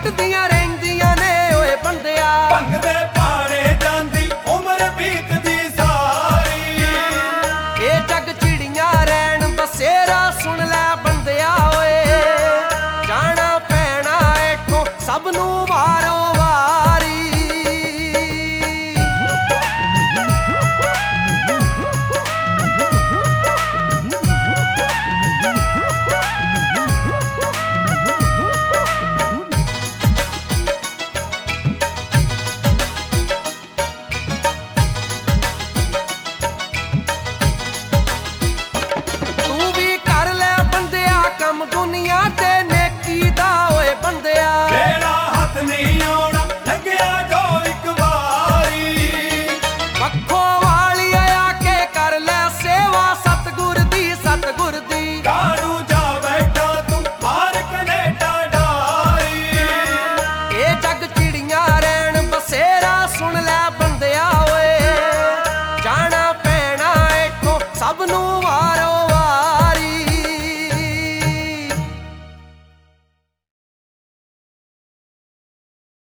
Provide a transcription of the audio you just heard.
ਕੱਟਦੀਆਂ ਰਹਿੰਦੀਆਂ ਨੇ ਓਏ ਬੰਦਿਆ। ਭੰਗ ਦੇ ਪਾੜੇ ਜਾਂਦੀ ਉਮਰ ਬੀਤਦੀ ਸਾਰੀ। ਇਹ ਜੱਗ ਚਿੜੀਆਂ ਰਹਿਣ ਬਸੇਰਾ ਸੁਣ ਲੈ ਬੰਦਿਆ ਓਏ। ਜਾਣਾ ਪੈਣਾ ਏਥੋਂ ਸਭ ਨੂੰ ਵਾਰੋ ਵਾਰੀ। ਦੁਨੀਆ ਤੇ ਨੇਕੀ ਦਾ ਓਏ ਬੰਦਿਆ। ਤੇਰਾ ਹੱਥ ਨਹੀਂ ਆਉਣਾ ਲੰਘਿਆ ਜੋ ਇੱਕ ਵਾਰੀ। ਪੱਖੋਂ ਵਾਲੀ ਆ ਕੇ ਕਰ ਲੈ ਸੇਵਾ ਸਤਿਗੁਰ ਦੀ ਸਤਿਗੁਰ ਦੀ। ਕਾਹਨੂੰ ਜਾ ਬੈਠਾ ਤੂੰ ਮਾਰ ਕਨੇਡਾ ਡਾਰੀ। ਇਹ ਜੱਗ ਚਿੜੀਆਂ ਰਹਿਣ ਬਸੇਰਾ ਸੁਣ ਲੈ ਬੰਦਿਆ ਓਏ। ਜਾਣਾ ਪੈਣਾ ਏਥੋਂ ਸਭ ਨੂੰ